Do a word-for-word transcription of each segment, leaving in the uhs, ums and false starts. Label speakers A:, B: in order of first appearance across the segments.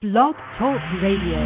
A: Blog Talk Radio.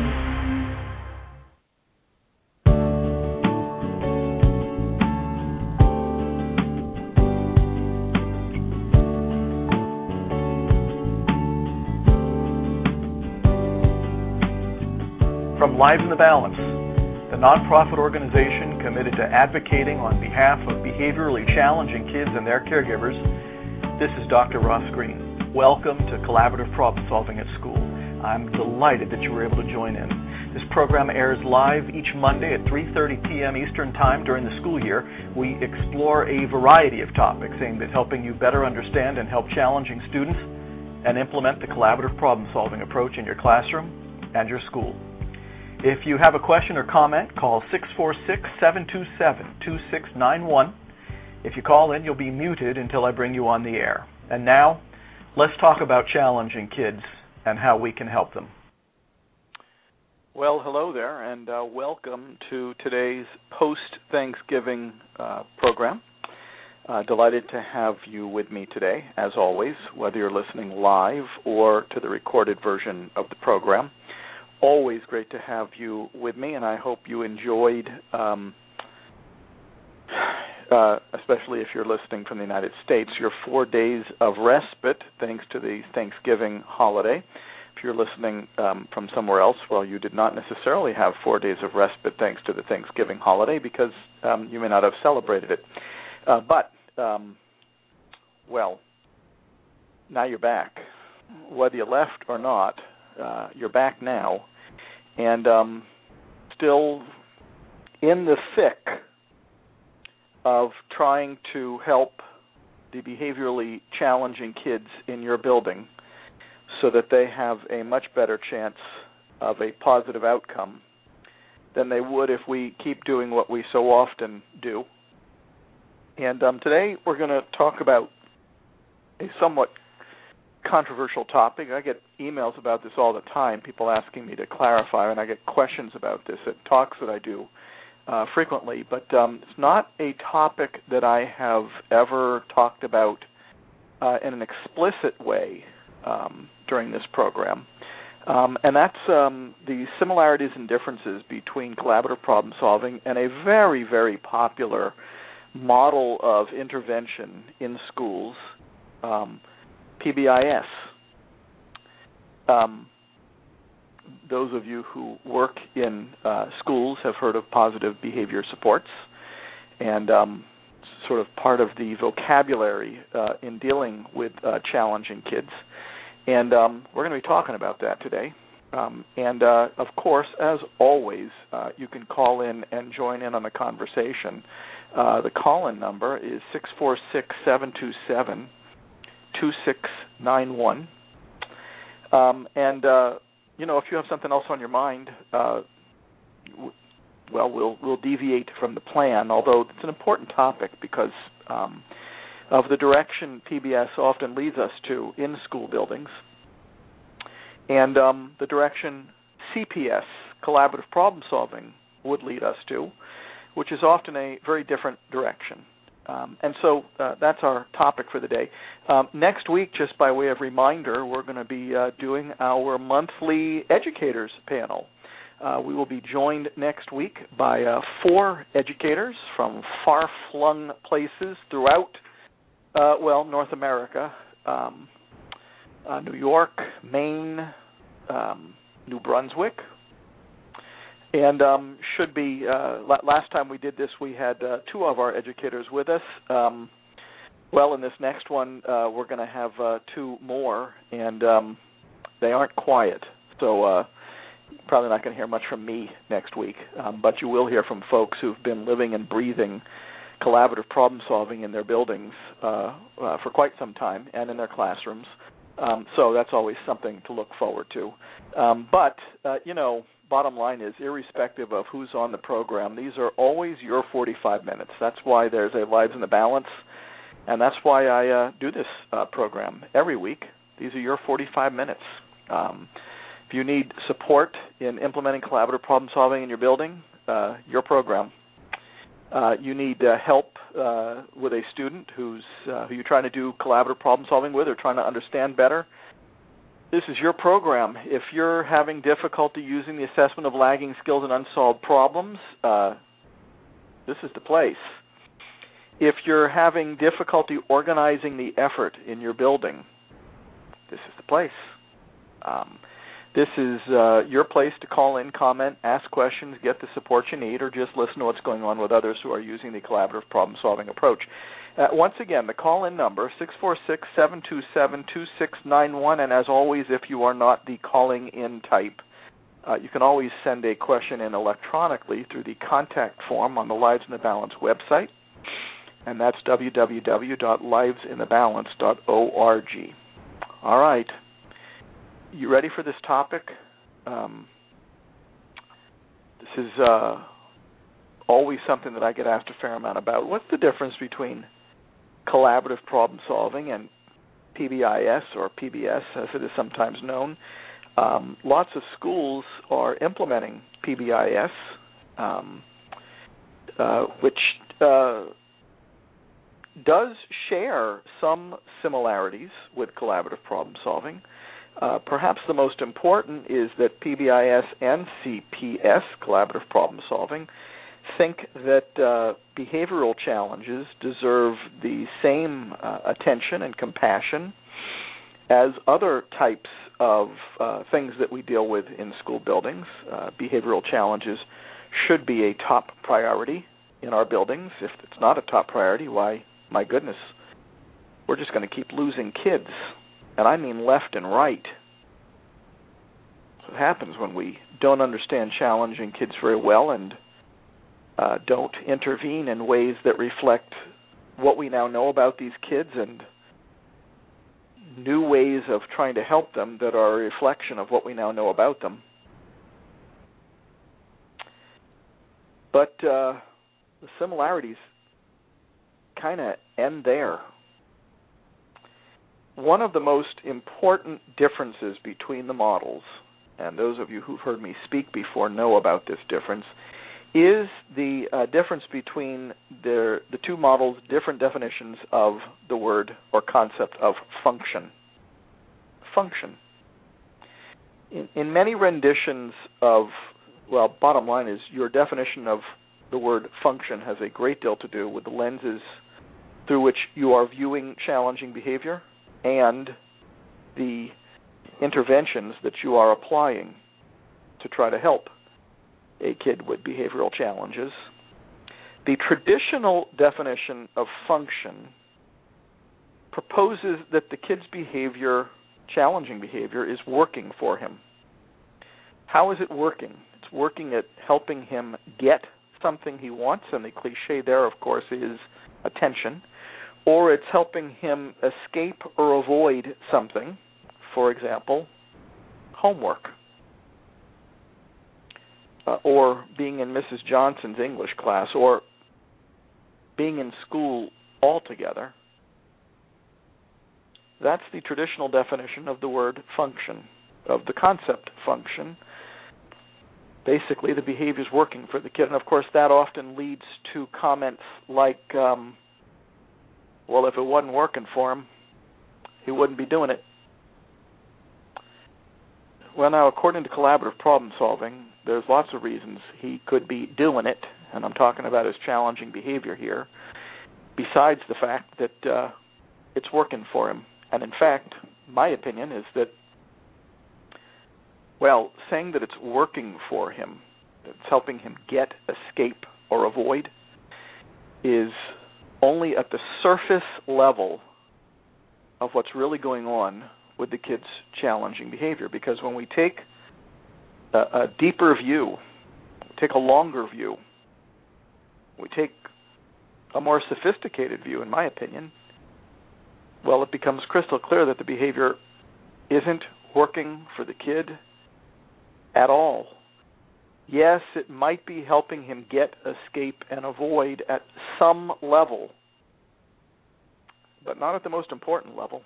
B: From Lives in the Balance, the nonprofit organization committed to advocating on behalf of behaviorally challenging kids and their caregivers, this is Doctor Ross Green. Welcome to Collaborative Problem Solving at School. I'm delighted that you were able to join in. This program airs live each Monday at three thirty p.m. Eastern Time during the school year. We explore a variety of topics aimed at helping you better understand and help challenging students and implement the collaborative problem-solving approach in your classroom and your school. If you have a question or comment, call six four six, seven two seven, two six nine one. If you call in, you'll be muted until I bring you on the air. And now, let's talk about challenging kids and how we can help them. Well, hello there, and uh, welcome to today's post-Thanksgiving uh, program. Uh, delighted to have you with me today, as always, whether you're listening live or to the recorded version of the program. Always great to have you with me, and I hope you enjoyed, um, uh, especially if you're listening from the United States, your four days of respite thanks to the Thanksgiving holiday. If you're listening um, from somewhere else, well, you did not necessarily have four days of respite thanks to the Thanksgiving holiday because um, you may not have celebrated it. Uh, but, um, well, now you're back. Whether you left or not, Uh, you're back now, and um, still in the thick of trying to help the behaviorally challenging kids in your building so that they have a much better chance of a positive outcome than they would if we keep doing what we so often do. And um, today we're going to talk about a somewhat controversial topic. I get emails about this all the time, people asking me to clarify, and I get questions about this at talks that I do uh, frequently, but um, it's not a topic that I have ever talked about uh, in an explicit way um, during this program, um, and that's um, the similarities and differences between collaborative problem solving and a very, very popular model of intervention in schools, um, P B I S. Um, those of you who work in uh, schools have heard of positive behavior supports, and um, sort of part of the vocabulary uh, in dealing with uh, challenging kids. And um, we're going to be talking about that today. Um, and, uh, of course, as always, uh, you can call in and join in on the conversation. Uh, the call-in number is six four six, seven two seven, two six nine one. Um, and, uh, you know, if you have something else on your mind, uh, w- well, we'll we'll deviate from the plan, although it's an important topic because um, of the direction P B S often leads us to in school buildings and um, the direction C P S, collaborative problem solving, would lead us to, which is often a very different direction. Um, and so uh, that's our topic for the day. Um, next week, just by way of reminder, we're going to be uh, doing our monthly educators panel. Uh, we will be joined next week by uh, four educators from far-flung places throughout, uh, well, North America, um, uh, New York, Maine, um, New Brunswick. And um, should be, uh, last time we did this, we had uh, two of our educators with us. Um, well, in this next one, uh, we're going to have uh, two more, and um, they aren't quiet. So uh, probably not going to hear much from me next week. Um, but you will hear from folks who've been living and breathing collaborative problem solving in their buildings uh, uh, for quite some time and in their classrooms. Um, so that's always something to look forward to. Um, but, uh, you know, bottom line is, irrespective of who's on the program, these are always your forty-five minutes. That's why there's a Lives in the Balance, and that's why I uh, do this uh, program every week. These are your forty-five minutes. Um, if you need support in implementing collaborative problem solving in your building, uh, your program. Uh, you need uh, help uh, with a student who's uh, who you're trying to do collaborative problem solving with or trying to understand better, this is your program. If you're having difficulty using the assessment of lagging skills and unsolved problems, uh, this is the place. If you're having difficulty organizing the effort in your building, this is the place. Um, this is uh, your place to call in, comment, ask questions, get the support you need, or just listen to what's going on with others who are using the collaborative problem-solving approach. Uh, once again, the call-in number, six four six, seven two seven, two six nine one, and as always, if you are not the calling-in type, uh, you can always send a question in electronically through the contact form on the Lives in the Balance website, and that's w w w dot lives in the balance dot org. All right. You ready for this topic? Um, this is uh, always something that I get asked a fair amount about. What's the difference between collaborative problem solving and P B I S, or P B S as it is sometimes known? Um, lots of schools are implementing P B I S, um, uh, which uh, does share some similarities with collaborative problem solving. Uh, perhaps the most important is that P B I S and C P S, collaborative problem solving, think that uh, behavioral challenges deserve the same uh, attention and compassion as other types of uh, things that we deal with in school buildings. Uh, behavioral challenges should be a top priority in our buildings. If it's not a top priority, why, my goodness, we're just going to keep losing kids. And I mean left and right. So it happens when we don't understand challenging kids very well and uh, don't intervene in ways that reflect what we now know about these kids and new ways of trying to help them that are a reflection of what we now know about them. But uh, the similarities kind of end there. One of the most important differences between the models, and those of you who've heard me speak before know about this difference, is the uh, difference between their, the two models' different definitions of the word or concept of function. Function. In, in many renditions of, well, bottom line is your definition of the word function has a great deal to do with the lenses through which you are viewing challenging behavior and the interventions that you are applying to try to help a kid with behavioral challenges. The traditional definition of function proposes that the kid's behavior, challenging behavior, is working for him. How is it working? It's working at helping him get something he wants, and the cliche there, of course, is attention. Or it's helping him escape or avoid something, for example, homework, uh, or being in Missus Johnson's English class, or being in school altogether. That's the traditional definition of the word function, of the concept function. Basically, the behavior is working for the kid, and of course that often leads to comments like, um, well, if it wasn't working for him, he wouldn't be doing it. Well, now, according to collaborative problem solving, there's lots of reasons he could be doing it, and I'm talking about his challenging behavior here, besides the fact that uh, it's working for him. And in fact, my opinion is that, well, saying that it's working for him, that it's helping him get, escape, or avoid, is only at the surface level of what's really going on with the kid's challenging behavior. Because when we take a, a deeper view, take a longer view, we take a more sophisticated view, in my opinion, well, it becomes crystal clear that the behavior isn't working for the kid at all. Yes, it might be helping him get, escape, and avoid at some level, but not at the most important level.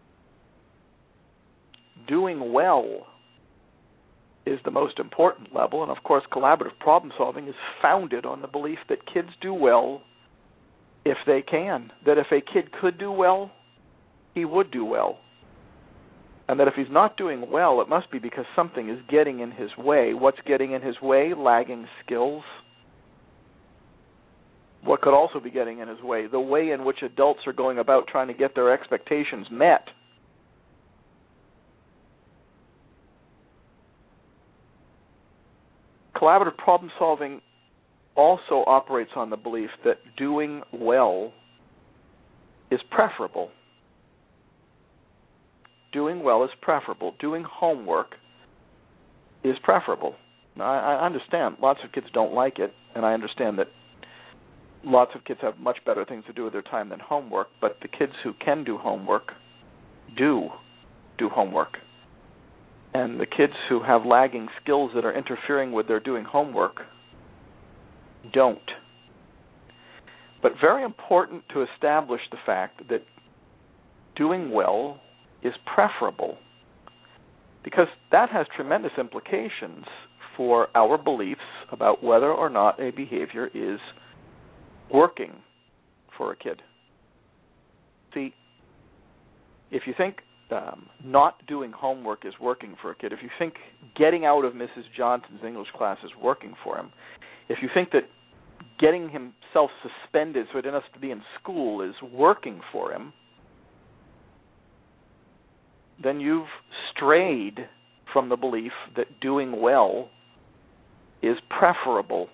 B: Doing well is the most important level, and of course collaborative problem solving is founded on the belief that kids do well if they can, that if a kid could do well, he would do well. and that if he's not doing well, it must be because something is getting in his way. What's getting in his way? Lagging skills. What could also be getting in his way? The way in which adults are going about trying to get their expectations met. Collaborative problem solving also operates on the belief that doing well is preferable. Doing well is preferable. Doing homework is preferable. Now, I, I understand lots of kids don't like it, and I understand that lots of kids have much better things to do with their time than homework, but the kids who can do homework do do homework. And the kids who have lagging skills that are interfering with their doing homework don't. But very important to establish the fact that doing well is preferable, because that has tremendous implications for our beliefs about whether or not a behavior is working for a kid. See, if you think um, not doing homework is working for a kid, if you think getting out of Missus Johnson's English class is working for him, if you think that getting himself suspended so he doesn't have to be in school is working for him, then you've strayed from the belief that doing well is preferable.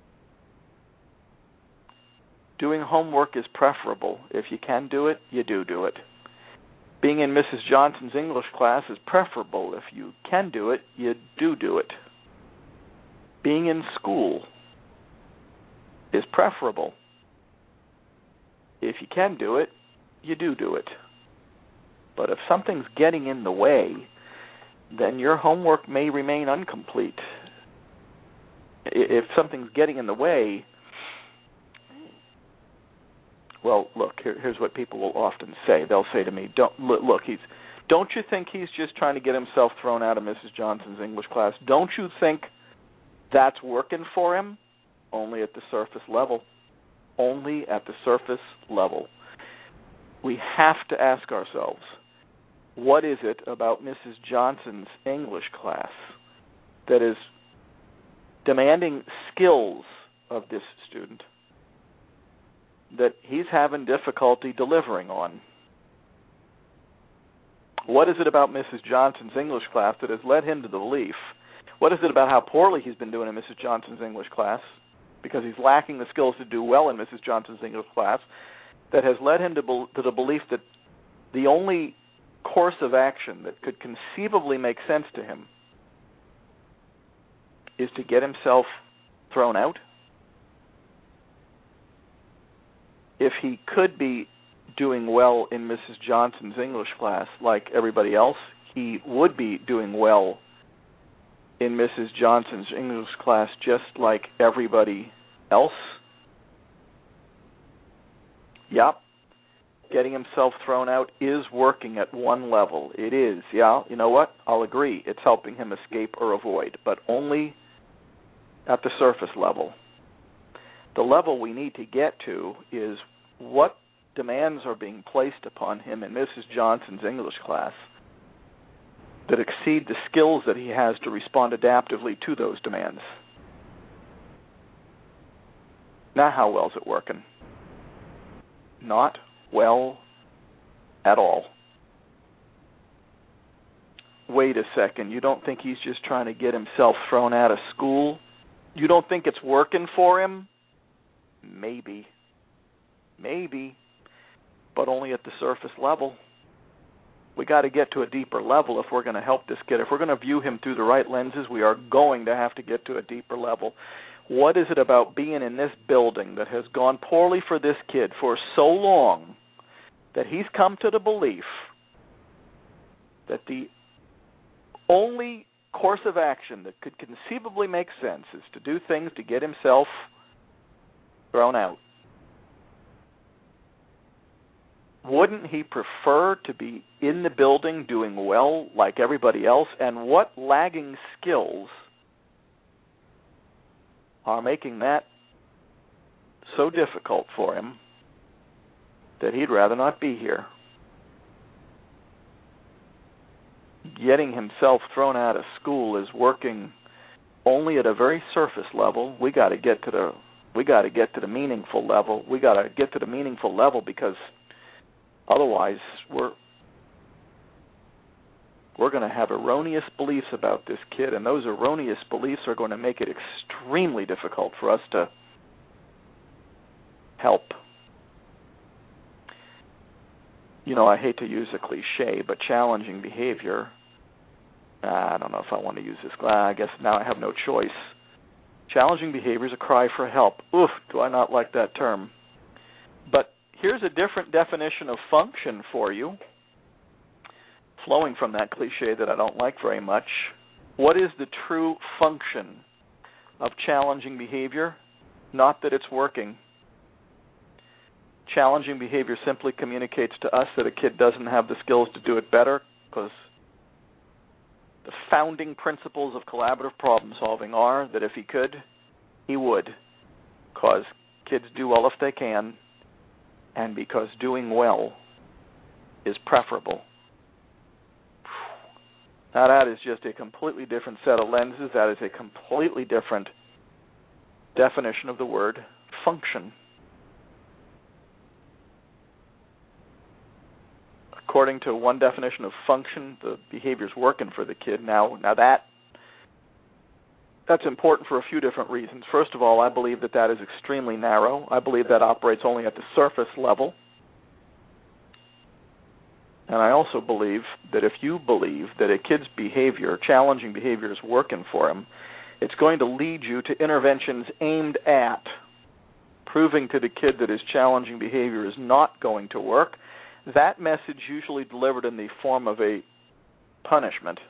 B: Doing homework is preferable. If you can do it, you do do it. Being in Missus Johnson's English class is preferable. If you can do it, you do do it. Being in school is preferable. If you can do it, you do do it. But if something's getting in the way, then your homework may remain incomplete. If something's getting in the way, well, look, here, here's what people will often say. They'll say to me, "Don't look, he's. Don't you think he's just trying to get himself thrown out of Missus Johnson's English class? Don't you think that's working for him?" Only at the surface level. Only at the surface level. We have to ask ourselves, what is it about Missus Johnson's English class that is demanding skills of this student that he's having difficulty delivering on? What is it about Missus Johnson's English class that has led him to the belief? What is it about how poorly he's been doing in Missus Johnson's English class, because he's lacking the skills to do well in Missus Johnson's English class, that has led him to, be, to the belief that the only course of action that could conceivably make sense to him is to get himself thrown out? If he could be doing well in Missus Johnson's English class like everybody else, he would be doing well in Missus Johnson's English class just like everybody else. Yep. Getting himself thrown out is working at one level. It is. Yeah, you know what? I'll agree. It's helping him escape or avoid, but only at the surface level. The level we need to get to is what demands are being placed upon him in Missus Johnson's English class that exceed the skills that he has to respond adaptively to those demands. Now, how well is it working? Not well at all. Wait a second. You don't think he's just trying to get himself thrown out of school? You don't think it's working for him? Maybe. Maybe. But only at the surface level. We got to get to a deeper level if we're going to help this kid. If we're going to view him through the right lenses, we are going to have to get to a deeper level. What is it about being in this building that has gone poorly for this kid for so long that he's come to the belief that the only course of action that could conceivably make sense is to do things to get himself thrown out? Wouldn't he prefer to be in the building doing well like everybody else? And what lagging skills are making that so difficult for him that he'd rather not be here? getting himself thrown out of school is working only at a very surface level. We got to get to the we got to get to the meaningful level. We got to get to the meaningful level because otherwise we're we're going to have erroneous beliefs about this kid, and those erroneous beliefs are going to make it extremely difficult for us to help. You know, I hate to use a cliche, but challenging behavior, uh, I don't know if I want to use this. Uh, I guess now I have no choice. Challenging behavior is a cry for help. Oof, do I not like that term. But here's a different definition of function for you, flowing from that cliche that I don't like very much. What is the true function of challenging behavior? Not that it's working. Challenging behavior simply communicates to us that a kid doesn't have the skills to do it better, because the founding principles of collaborative problem solving are that if he could, he would, because kids do well if they can, and because doing well is preferable. Now that is just a completely different set of lenses. That is a completely different definition of the word function. According to one definition of function, the behavior's working for the kid. Now, now that that's important for a few different reasons. First of all, I believe that that is extremely narrow. I believe that operates only at the surface level. And I also believe that if you believe that a kid's behavior, challenging behavior, is working for him, it's going to lead you to interventions aimed at proving to the kid that his challenging behavior is not going to work. That message usually delivered in the form of a punishment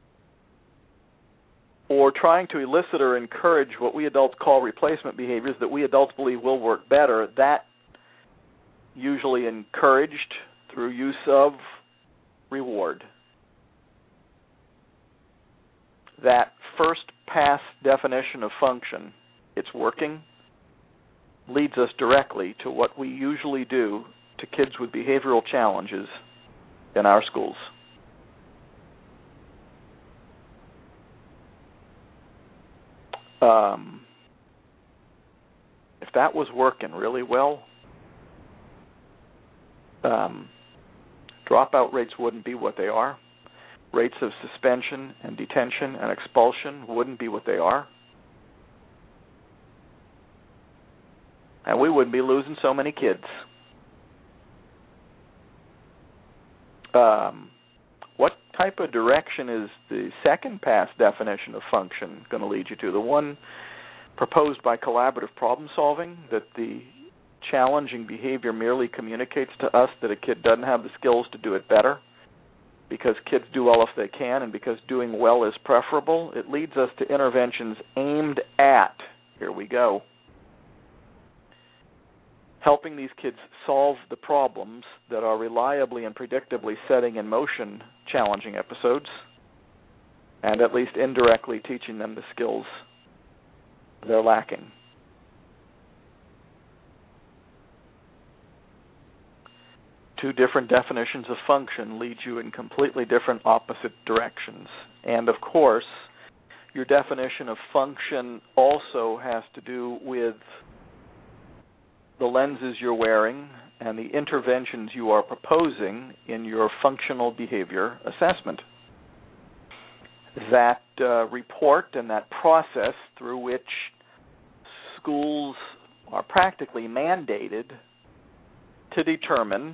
B: or trying to elicit or encourage what we adults call replacement behaviors that we adults believe will work better. That usually encouraged through use of reward. That first pass definition of function, it's working, leads us directly to what we usually do to kids with behavioral challenges in our schools. Um, if that was working really well, um, dropout rates wouldn't be what they are. Rates of suspension and detention and expulsion wouldn't be what they are. And we wouldn't be losing so many kids. Um, what type of direction is the second pass definition of function going to lead you to? The one proposed by collaborative problem solving, that the challenging behavior merely communicates to us that a kid doesn't have the skills to do it better, because kids do well if they can, and because doing well is preferable. It leads us to interventions aimed at, here we go, helping these kids solve the problems that are reliably and predictably setting in motion challenging episodes, and at least indirectly teaching them the skills they're lacking. Two different definitions of function lead you in completely different opposite directions. And of course, your definition of function also has to do with the lenses you're wearing and the interventions you are proposing in your functional behavior assessment. That uh, report and that process through which schools are practically mandated to determine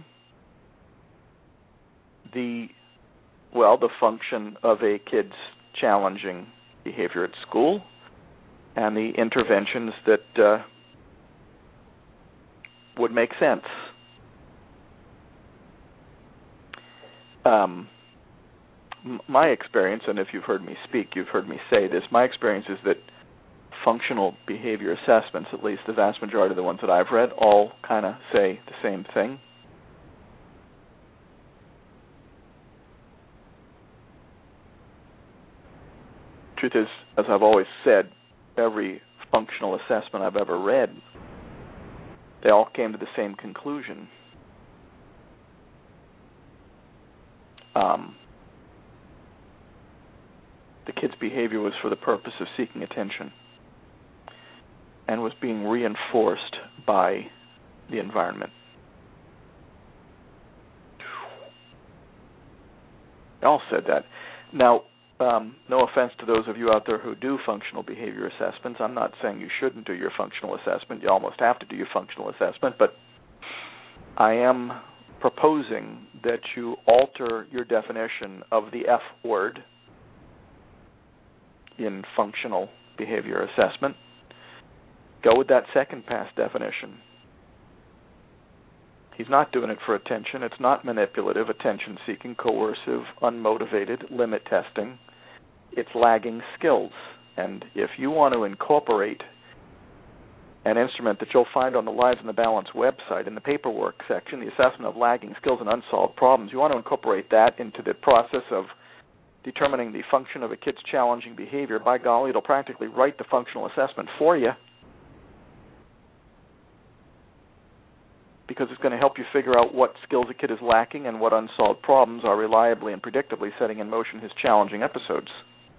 B: the, well, the function of a kid's challenging behavior at school and the interventions that uh, would make sense. Um, m- my experience, and if you've heard me speak, you've heard me say this, my experience is that functional behavior assessments, at least the vast majority of the ones that I've read, all kind of say the same thing. Truth is, as I've always said, every functional assessment I've ever read, they all came to the same conclusion. Um, the kid's behavior was for the purpose of seeking attention and was being reinforced by the environment. All said that. Now, um, no offense to those of you out there who do functional behavior assessments. I'm not saying you shouldn't do your functional assessment. You almost have to do your functional assessment, but I am proposing that you alter your definition of the F word in functional behavior assessment. Go with that second pass definition. He's not doing it for attention. It's not manipulative, attention-seeking, coercive, unmotivated, limit testing. It's lagging skills. And if you want to incorporate an instrument that you'll find on the Lives in the Balance website in the paperwork section, the assessment of lagging skills and unsolved problems, you want to incorporate that into the process of determining the function of a kid's challenging behavior, by golly, it'll practically write the functional assessment for you, because it's going to help you figure out what skills a kid is lacking and what unsolved problems are reliably and predictably setting in motion his challenging episodes.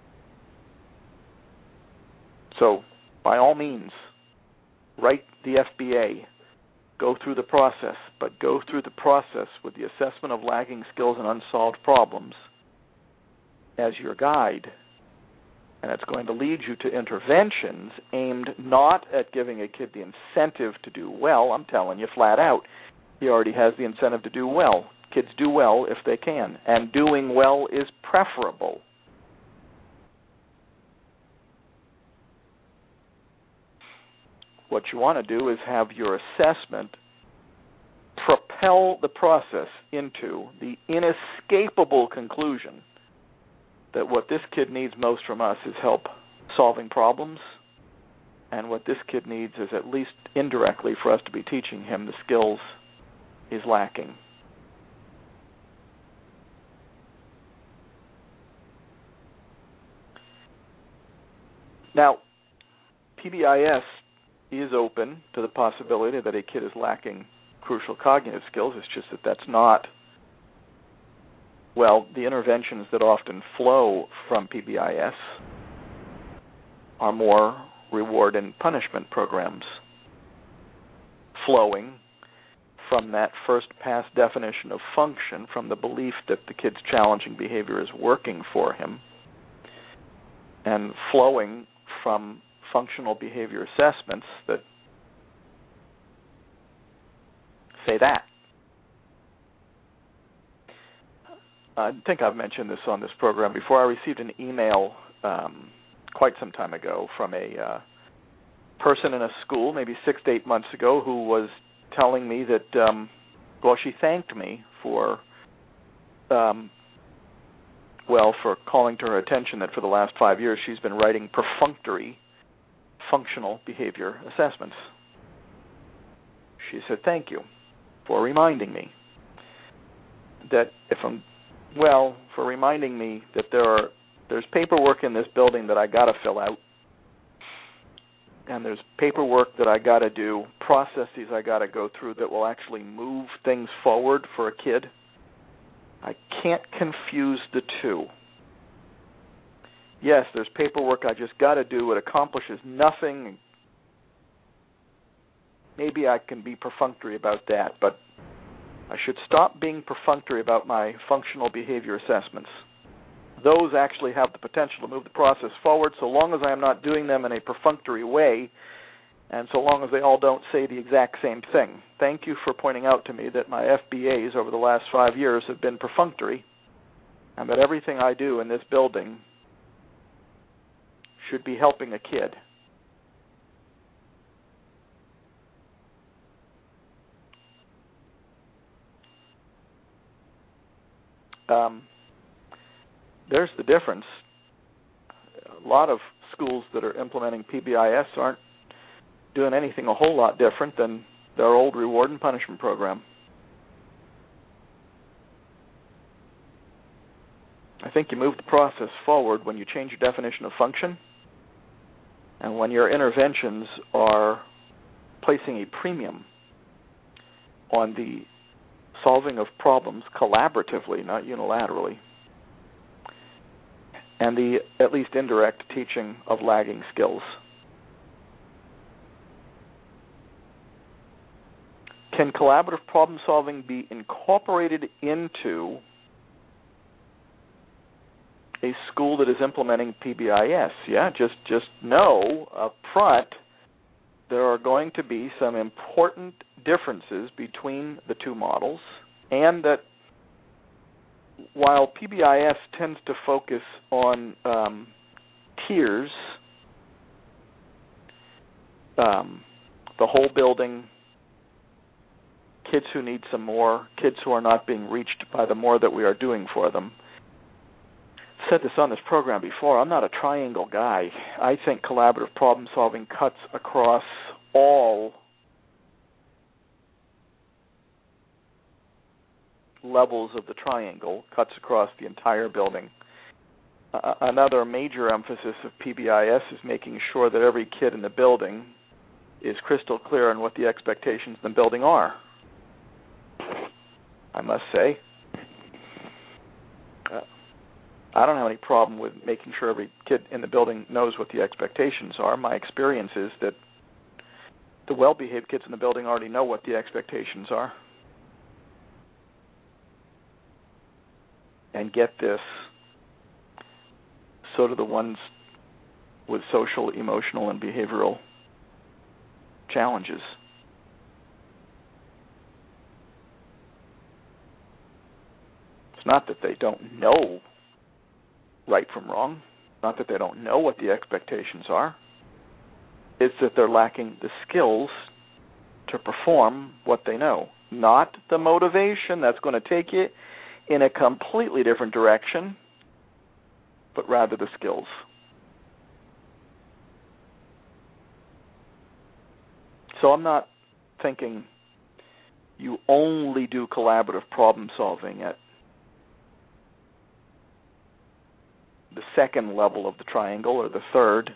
B: So, by all means, write the F B A, go through the process, but go through the process with the assessment of lagging skills and unsolved problems as your guide. And it's going to lead you to interventions aimed not at giving a kid the incentive to do well. I'm telling you flat out, he already has the incentive to do well. Kids do well if they can, and doing well is preferable. What you want to do is have your assessment propel the process into the inescapable conclusion that what this kid needs most from us is help solving problems, and what this kid needs is, at least indirectly, for us to be teaching him the skills he's lacking. Now, P B I S is open to the possibility that a kid is lacking crucial cognitive skills. It's just that that's not, well, the interventions that often flow from P B I S are more reward and punishment programs, flowing from that first pass definition of function, from the belief that the kid's challenging behavior is working for him, and flowing from functional behavior assessments that say that. I think I've mentioned this on this program before. I received an email um, quite some time ago from a uh, person in a school, maybe six to eight months ago, who was telling me that, um, well, she thanked me for, um, well, for calling to her attention that for the last five years she's been writing perfunctory functional behavior assessments. She said, thank you for reminding me that if I'm Well, for reminding me that there are there's paperwork in this building that I got to fill out, and there's paperwork that I got to do, processes I got to go through that will actually move things forward for a kid. I can't confuse the two. Yes, there's paperwork I just got to do. It accomplishes nothing. Maybe I can be perfunctory about that, but I should stop being perfunctory about my functional behavior assessments. Those actually have the potential to move the process forward, so long as I am not doing them in a perfunctory way, and so long as they all don't say the exact same thing. Thank you for pointing out to me that my F B As over the last five years have been perfunctory, and that everything I do in this building should be helping a kid. Um, there's the difference. A lot of schools that are implementing P B I S aren't doing anything a whole lot different than their old reward and punishment program. I think you move the process forward when you change your definition of function, and when your interventions are placing a premium on the solving of problems collaboratively, not unilaterally. and the at least indirect teaching of lagging skills. Can collaborative problem solving be incorporated into a school that is implementing P B I S? Yeah, just just know up front there are going to be some important differences between the two models, and that while P B I S tends to focus on um, tiers, um, the whole building, kids who need some more, kids who are not being reached by the more that we are doing for them. I've said this on this program before, I'm not a triangle guy. I think collaborative problem solving cuts across all levels of the triangle, cuts across the entire building. Uh, another major emphasis of P B I S is making sure that every kid in the building is crystal clear on what the expectations in the building are. I must say, uh, I don't have any problem with making sure every kid in the building knows what the expectations are. My experience is that the well-behaved kids in the building already know what the expectations are. And get this, so do the ones with social, emotional, and behavioral challenges. It's not that they don't know right from wrong, not that they don't know what the expectations are. It's that they're lacking the skills to perform what they know, not the motivation that's going to take you in a completely different direction, but rather the skills. So I'm not thinking you only do collaborative problem solving at the second level of the triangle or the third.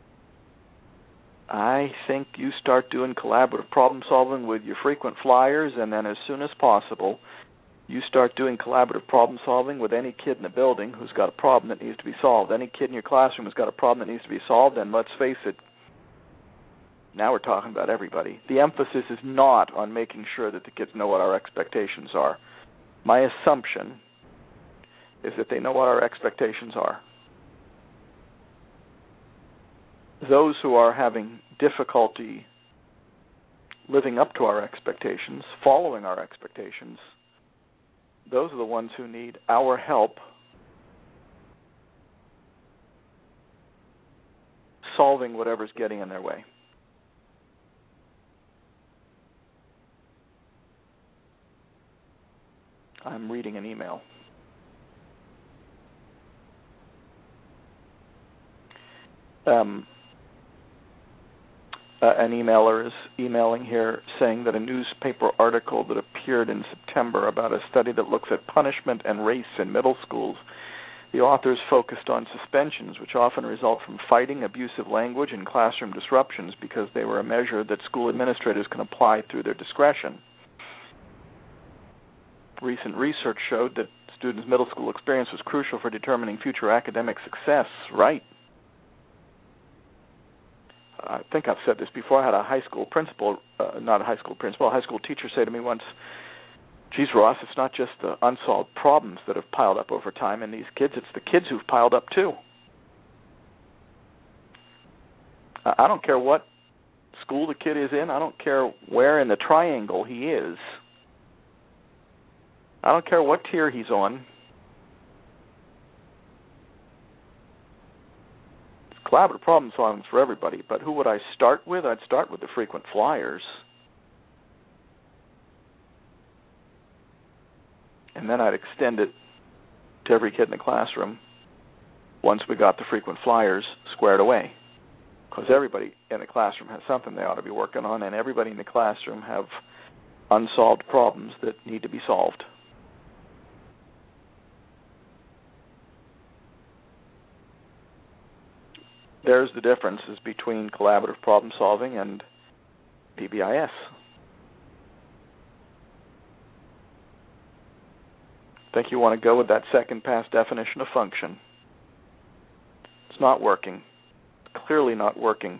B: I think you start doing collaborative problem solving with your frequent flyers, and then as soon as possible, you start doing collaborative problem solving with any kid in the building who's got a problem that needs to be solved. Any kid in your classroom who's got a problem that needs to be solved, and let's face it, now we're talking about everybody. The emphasis is not on making sure that the kids know what our expectations are. My assumption is that they know what our expectations are. Those who are having difficulty living up to our expectations, following our expectations, those are the ones who need our help solving whatever's getting in their way. I'm reading an email. Um, uh, an emailer is emailing here saying that a newspaper article that appeared in September about a study that looks at punishment and race in middle schools, the authors focused on suspensions, which often result from fighting, abusive language, and classroom disruptions because they were a measure that school administrators can apply through their discretion. Recent research showed that students' middle school experience was crucial for determining future academic success. Right. I think I've said this before. I had a high school principal, uh, not a high school principal, a high school teacher say to me once, geez, Ross, it's not just the unsolved problems that have piled up over time in these kids, it's the kids who've piled up too. I don't care what school the kid is in. I don't care where in the triangle he is. I don't care what tier he's on. Collaborative problem solving for everybody, but who would I start with? I'd start with the frequent flyers. And then I'd extend it to every kid in the classroom once we got the frequent flyers squared away. Because everybody in the classroom has something they ought to be working on, and everybody in the classroom have unsolved problems that need to be solved. There's the differences between collaborative problem solving and P B I S. I think you want to go with that second pass definition of function. not working. Clearly not working.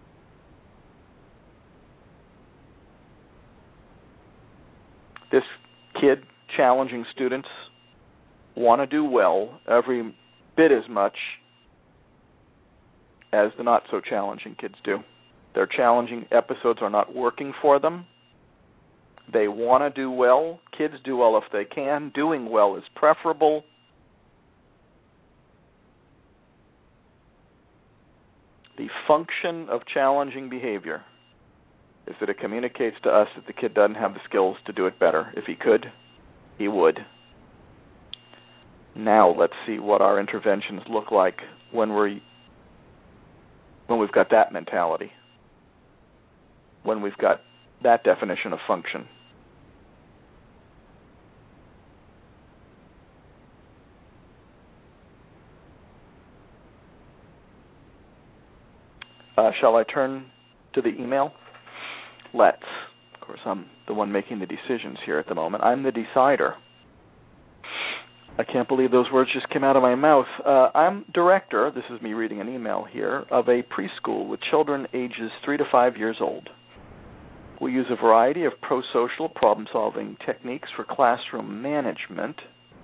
B: This kid challenging students want to do well every bit as much as the not-so-challenging kids do. Their challenging episodes are not working for them. They want to do well. Kids do well if they can. Doing well is preferable. The function of challenging behavior is that it communicates to us that the kid doesn't have the skills to do it better. If he could, he would. Now let's see what our interventions look like when we're when we've got that mentality, when we've got that definition of function. Uh, shall I turn to the email? Let's. Of course, I'm the one making the decisions here at the moment. I'm the decider. I can't believe those words just came out of my mouth. Uh, I'm director, this is me reading an email here, of a preschool with children ages three to five years old. We use a variety of pro-social problem-solving techniques for classroom management.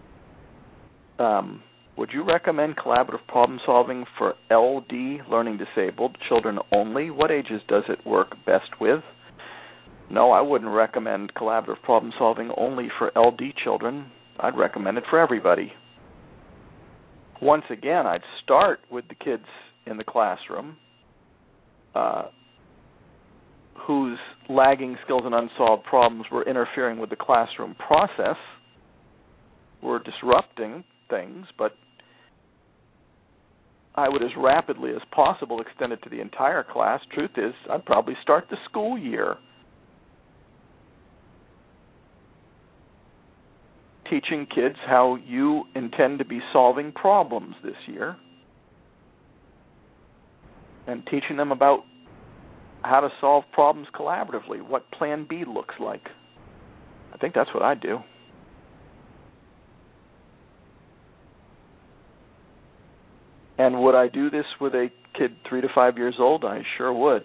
B: Um, would you recommend collaborative problem-solving for L D, learning disabled, children only? What ages does it work best with? No, I wouldn't recommend collaborative problem-solving only for L D children. I'd recommend it for everybody. Once again, I'd start with the kids in the classroom uh, whose lagging skills and unsolved problems were interfering with the classroom process, were disrupting things, but I would as rapidly as possible extend it to the entire class. Truth is, I'd probably start the school year teaching kids how you intend to be solving problems this year and teaching them about how to solve problems collaboratively, what Plan B looks like. I think that's what I'd do. And would I do this with a kid three to five years old? I sure would.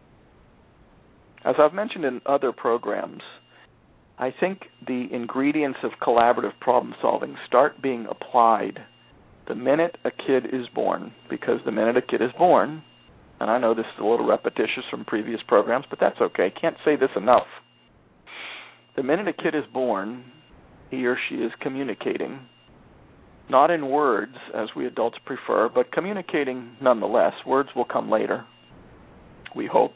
B: As I've mentioned in other programs, I think the ingredients of collaborative problem solving start being applied the minute a kid is born, because the minute a kid is born, and I know this is a little repetitious from previous programs, but that's okay. Can't say this enough. The minute a kid is born, he or she is communicating, not in words as we adults prefer, but communicating nonetheless. Words will come later, we hope.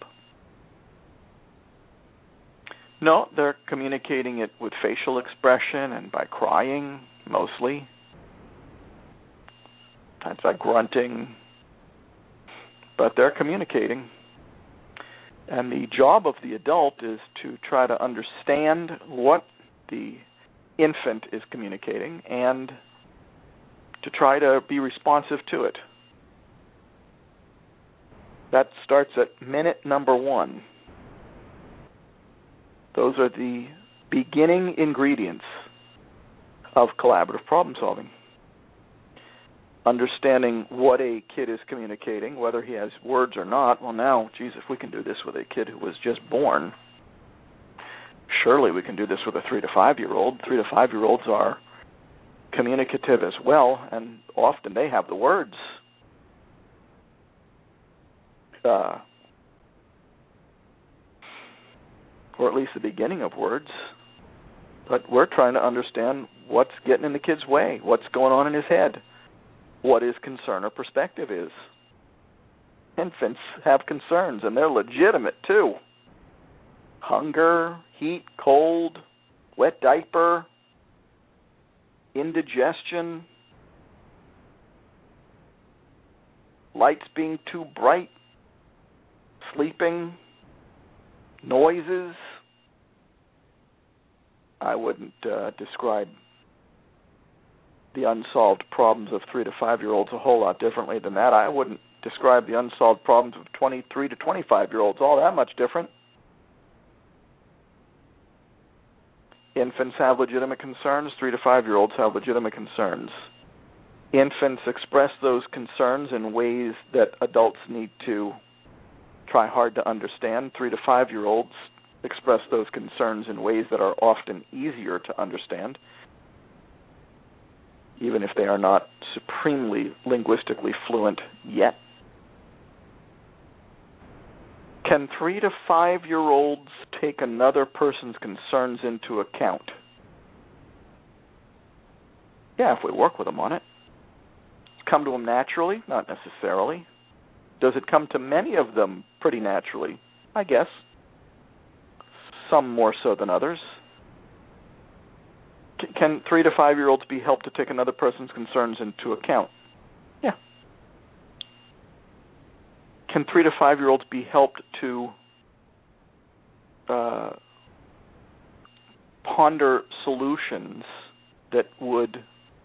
B: No, they're communicating it with facial expression and by crying, mostly. Sometimes by grunting. But they're communicating. And the job of the adult is to try to understand what the infant is communicating and to try to be responsive to it. That starts at minute number one. Those are the beginning ingredients of collaborative problem solving. Understanding what a kid is communicating, whether he has words or not. Well, now, geez, if we can do this with a kid who was just born, surely we can do this with a three to five-year-old. Three to five-year-olds are communicative as well, and often they have the words. Uh, or at least the beginning of words. But we're trying to understand what's getting in the kid's way, what's going on in his head, what his concern or perspective is. Infants have concerns, and they're legitimate too. Hunger, heat, cold, wet diaper, indigestion, lights being too bright, sleeping, noises. I wouldn't uh, describe the unsolved problems of three to five-year-olds a whole lot differently than that. I wouldn't describe the unsolved problems of twenty-three to twenty-five-year-olds all that much different. Infants have legitimate concerns. Three to five-year-olds have legitimate concerns. Infants express those concerns in ways that adults need to try hard to understand. Three to five-year-olds express those concerns in ways that are often easier to understand, even if they are not supremely linguistically fluent yet. Can three to five-year-olds take another person's concerns into account? Yeah, if we work with them on it. Come to them naturally? Not necessarily. Does it come to many of them pretty naturally? I guess. Some more so than others. C- can three to five-year-olds be helped to take another person's concerns into account? Yeah. Can three to five-year-olds be helped to uh, ponder solutions that would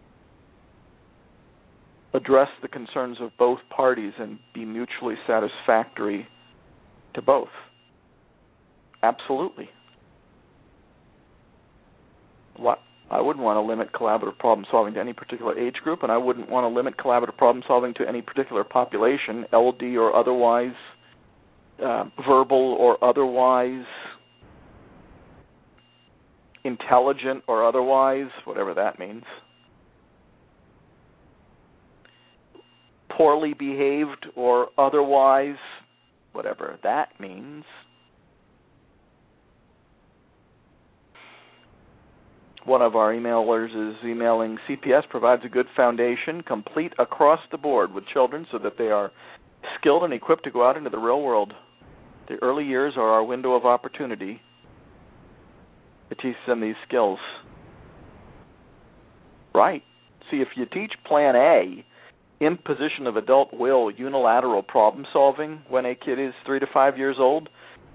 B: address the concerns of both parties and be mutually satisfactory to both? Absolutely. What? I wouldn't want to limit collaborative problem solving to any particular age group, and I wouldn't want to limit collaborative problem solving to any particular population, L D or otherwise, uh, verbal or otherwise, intelligent or otherwise, whatever that means. Poorly behaved or otherwise, whatever that means. One of our emailers is emailing, C P S provides a good foundation, complete across the board with children so that they are skilled and equipped to go out into the real world. The early years are our window of opportunity to teach them these skills. Right. See, if you teach Plan A, imposition of adult will, unilateral problem solving when a kid is three to five years old,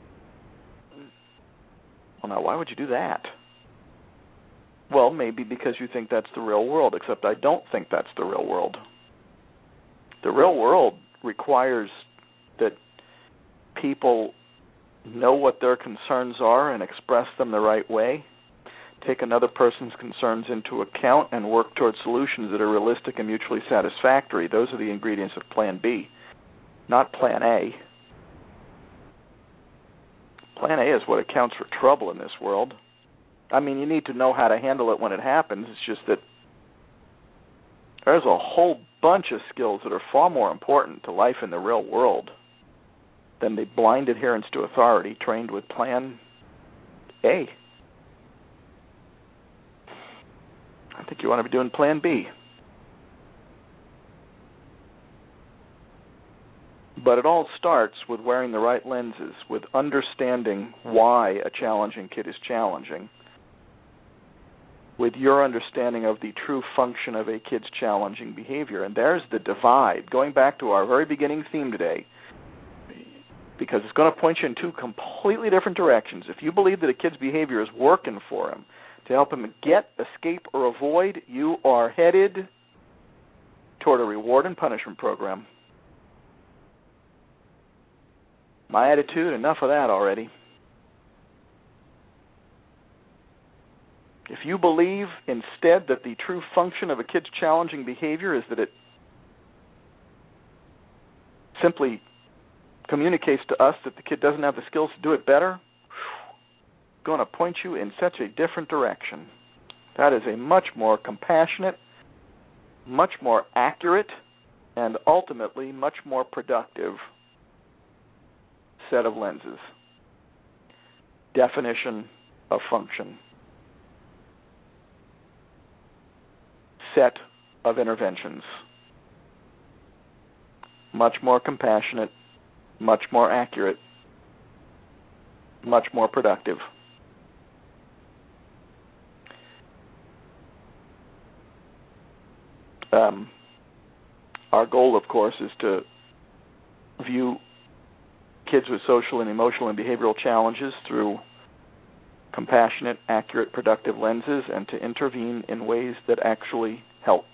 B: well, now, why would you do that? Well, maybe because you think that's the real world, except I don't think that's the real world. The real world requires that people know what their concerns are and express them the right way, take another person's concerns into account, and work towards solutions that are realistic and mutually satisfactory. Those are the ingredients of Plan B, not Plan A. Plan A is what accounts for trouble in this world. I mean, you need to know how to handle it when it happens. It's just that there's a whole bunch of skills that are far more important to life in the real world than the blind adherence to authority trained with Plan A. I think you want to be doing Plan B. But it all starts with wearing the right lenses, with understanding why a challenging kid is challenging, with your understanding of the true function of a kid's challenging behavior. And there's the divide, going back to our very beginning theme today, because it's going to point you in two completely different directions. If you believe that a kid's behavior is working for him to help him get, escape, or avoid, you are headed toward a reward and punishment program. My attitude, enough of that already. If you believe instead that the true function of a kid's challenging behavior is that it simply communicates to us that the kid doesn't have the skills to do it better, going to point you in such a different direction. That is a much more compassionate, much more accurate, and ultimately much more productive set of lenses. Definition of function. Set of interventions. Much more compassionate, much more accurate, much more productive. Um, our goal, of course, is to view kids with social and emotional and behavioral challenges through compassionate, accurate, productive lenses, and to intervene in ways that actually help.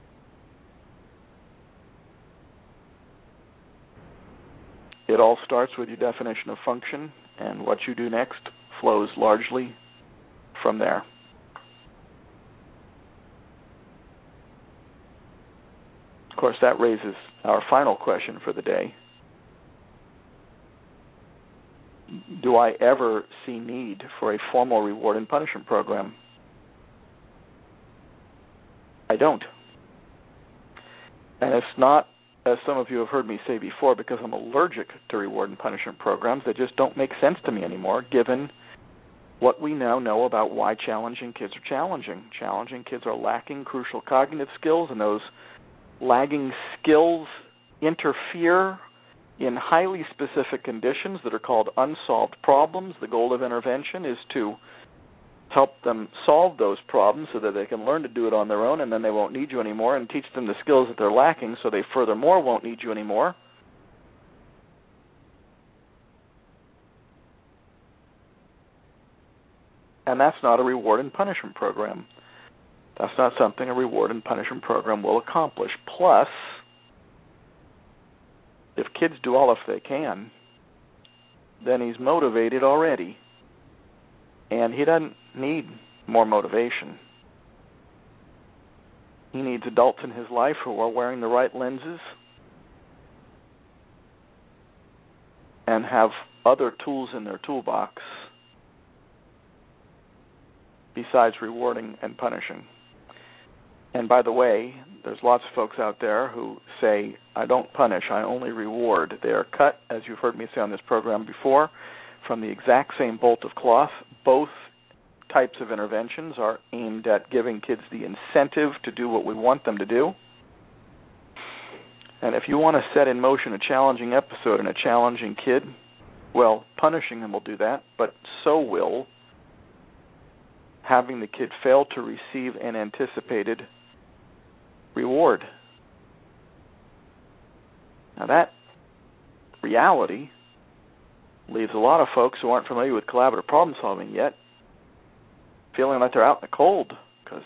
B: It all starts with your definition of function, and what you do next flows largely from there. course, that raises our final question for the day. Do I ever see need for a formal reward and punishment program? I don't. And it's not, as some of you have heard me say before, because I'm allergic to reward and punishment programs. They just don't make sense to me anymore, given what we now know about why challenging kids are challenging. Challenging kids are lacking crucial cognitive skills, and those lagging skills interfere in highly specific conditions that are called unsolved problems. The goal of intervention is to help them solve those problems so that they can learn to do it on their own, and then they won't need you anymore, and teach them the skills that they're lacking so they furthermore won't need you anymore. And that's not a reward and punishment program. That's not something a reward and punishment program will accomplish. Plus, if kids do all if they can, then he's motivated already. And he doesn't need more motivation. He needs adults in his life who are wearing the right lenses and have other tools in their toolbox besides rewarding and punishing. And by the way, there's lots of folks out there who say, I don't punish, I only reward. They are cut, as you've heard me say on this program before, from the exact same bolt of cloth. Both types of interventions are aimed at giving kids the incentive to do what we want them to do. And if you want to set in motion a challenging episode and a challenging kid, well, punishing them will do that, but so will having the kid fail to receive an anticipated reward. Now that reality leaves a lot of folks who aren't familiar with collaborative problem solving yet feeling like they're out in the cold because,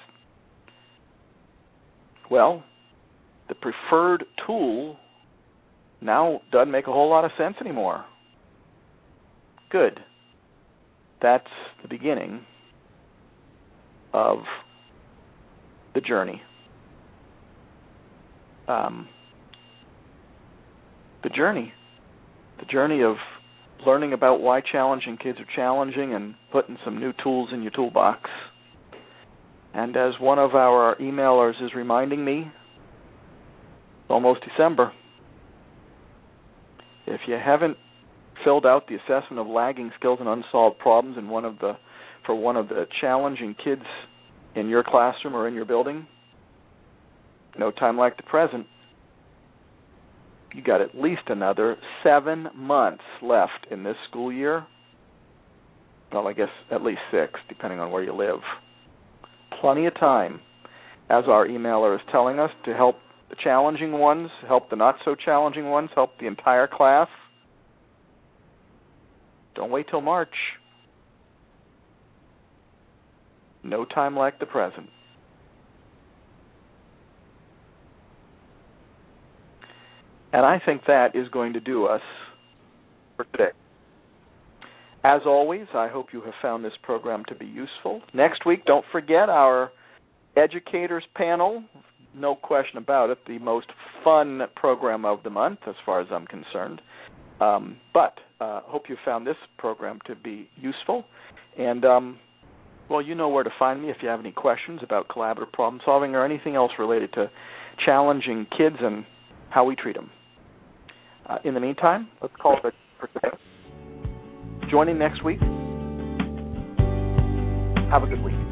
B: well, the preferred tool now doesn't make a whole lot of sense anymore. Good. That's the beginning of the journey. Um, the journey. The journey of learning about why challenging kids are challenging and putting some new tools in your toolbox. And as one of our emailers is reminding me, it's almost December. If you haven't filled out the assessment of lagging skills and unsolved problems in one of the for one of the challenging kids in your classroom or in your building, no time like the present. You got at least another seven months left in this school year. Well, I guess at least six, depending on where you live. Plenty of time, as our emailer is telling us, to help the challenging ones, help the not-so-challenging ones, help the entire class. Don't wait till March. No time like the present. And I think that is going to do us for today. As always, I hope you have found this program to be useful. Next week, don't forget our educators panel. No question about it, the most fun program of the month as far as I'm concerned. Um, but I uh, hope you found this program to be useful. And, um, well, you know where to find me if you have any questions about collaborative problem solving or anything else related to challenging kids and how we treat them. Uh, in the meantime, let's call it for today. Join in next week. Have a good week.